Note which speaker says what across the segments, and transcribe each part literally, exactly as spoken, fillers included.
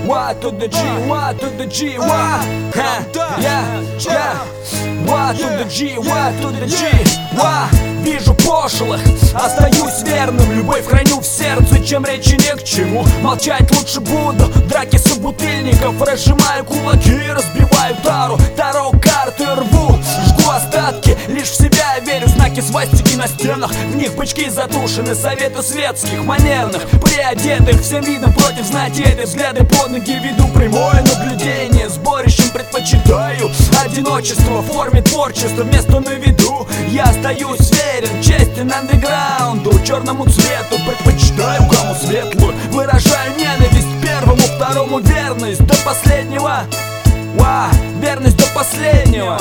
Speaker 1: Y to the G, Y to the G, Y. Yeah, yeah. Y to the G, Y to the G, Y. Вижу пошлых, остаюсь верным. Любовь храню в сердце, чем речи не к чему. Молчать лучше буду, драки собутыльников. Разжимаю кулаки, разбиваю тару, таро карты рву. Жгу остатки, лишь в себя верю. Знаки свастики на стенах, в них бычки затушены. Советы светских, манерных, приодетых. Всем видом против знати этой. Взгляды под ноги веду прямое наблюдение. Сборищем предпочитаю одиночество в форме творчества. Вместо на виду я остаюсь верен, честен андеграунду, черному цвету. Предпочитаю гамму светлую, выражаю ненависть первому, второму верность до последнего. Ва, верность до последнего.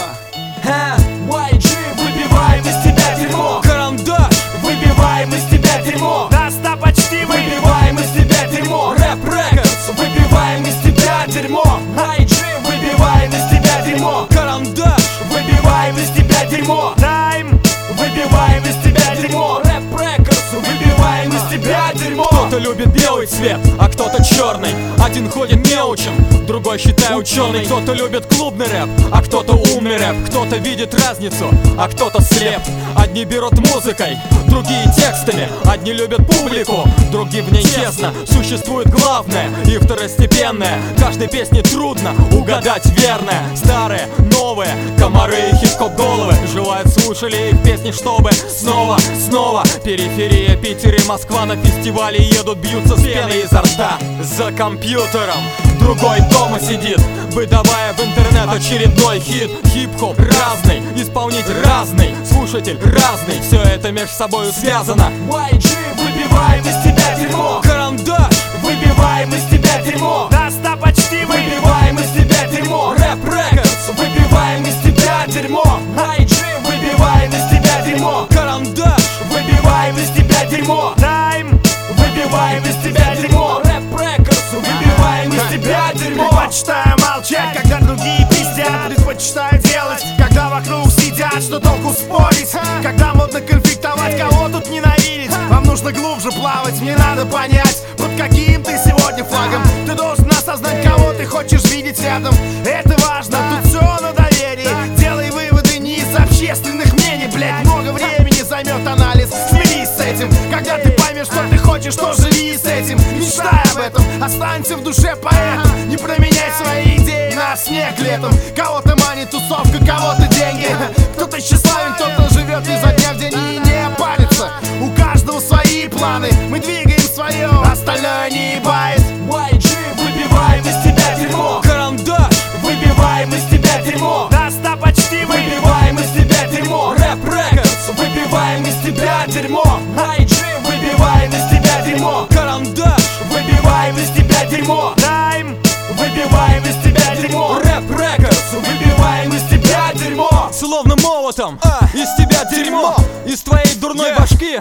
Speaker 1: вай джи, выбиваем из тебя дерьмо.
Speaker 2: Карандаш,
Speaker 1: выбиваем из тебя дерьмо.
Speaker 2: Даста почти мы,
Speaker 1: выбиваем из тебя дерьмо. Рэп Рекордс, выбиваем из тебя дерьмо. вай джи, выбиваем из тебя дерьмо.
Speaker 2: Карандаш,
Speaker 1: выбиваем из тебя дерьмо.
Speaker 2: Тайм,
Speaker 1: выбиваем из тебя дерьмо. Рэп Рекордс, выбиваем из тебя дерьмо.
Speaker 2: Кто-то любит белый цвет, а кто-то черный. Один ходит неучим, другой считай ученый. Кто-то любит клубный рэп, а кто-то умный рэп. Кто-то видит разницу, а кто-то слеп. Одни берут музыкой, другие текстами. Одни любят публику, другие в ней честно. Существует главное и второстепенное. Каждой песне трудно угадать верное. Старые, новые, комары и хип-хоп головы желают слушали их песни, чтобы снова, снова. Периферия, Питер и Москва на фестивале едут, бьются с пеной изо рта. За компьютером другой дома сидит, выдавая в интернет очередной хит. Хип-хоп разный, исполнитель разный, слушатель разный. Все это между собой связано.
Speaker 1: вай джи, выбиваем из тебя дерьмо.
Speaker 2: Карандаш,
Speaker 1: выбиваем из тебя дерьмо.
Speaker 2: Даста почти мы,
Speaker 1: выбиваем из тебя дерьмо. Рэп Рекордс, выбиваем из тебя дерьмо. вай джи, выбиваем из тебя дерьмо.
Speaker 2: Карандаш,
Speaker 1: выбиваем из тебя дерьмо.
Speaker 2: Тайм,
Speaker 1: выбиваем из тебя дерьмо. Рэп Рекордс, выбиваем из тебя дерьмо.
Speaker 2: предпочитаю молчать, когда другие пиздят. Предпочитаю делать, когда вокруг сидят. Что толку спорить, когда модно конфликтовать, кого тут ненавидеть. Вам нужно глубже плавать, мне надо понять, под каким ты сегодня флагом. Ты должен осознать, кого ты хочешь видеть рядом. Это важно, тут все на доверии. Делай выводы не из общественных мнений, блять. Много времени займет анализ, смирись с этим. Когда ты поймешь, что ты хочешь, то живи с этим. Мечтай об этом, останься в душе поэтом. Не променяй свои идеи на снег летом. Кого-то манит тусовка, кого-то деньги. Кто-то тщеславен, кто-то живет изо дня в день и не парится. У каждого свои планы, мы двигаем свое, остальное не ебает.
Speaker 1: вай джи, выбиваем из тебя дерьмо.
Speaker 2: Карандаш,
Speaker 1: выбиваем из тебя дерьмо.
Speaker 2: даста почти мы,
Speaker 1: выбиваем из тебя дерьмо. Рэп Рекордс, выбиваем из тебя дерьмо. вай джи, выбиваем из тебя дерьмо.
Speaker 2: Карандаш,
Speaker 1: выбиваем из тебя дерьмо.
Speaker 2: тайм,
Speaker 1: выбиваем из тебя дерьмо. Рэп Рекордс, выбиваем из тебя дерьмо.
Speaker 2: словно молотом, а, из тебя дерьмо, из твоей дурной yeah. башки.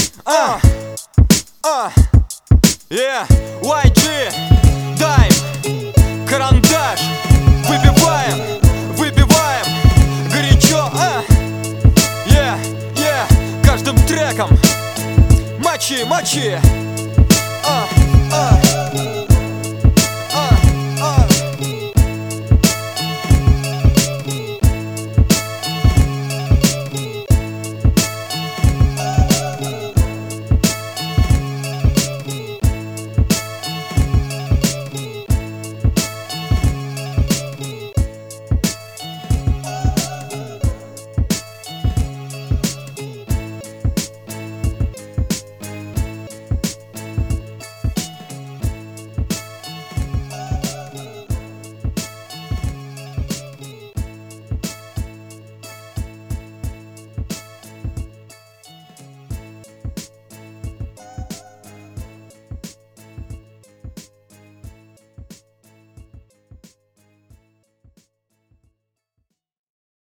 Speaker 2: А, а, yeah. вай джи, Дайм, Карандаш, выбиваем, выбиваем, горячо, а, yeah, yeah. Каждым треком мочи, мочи, а.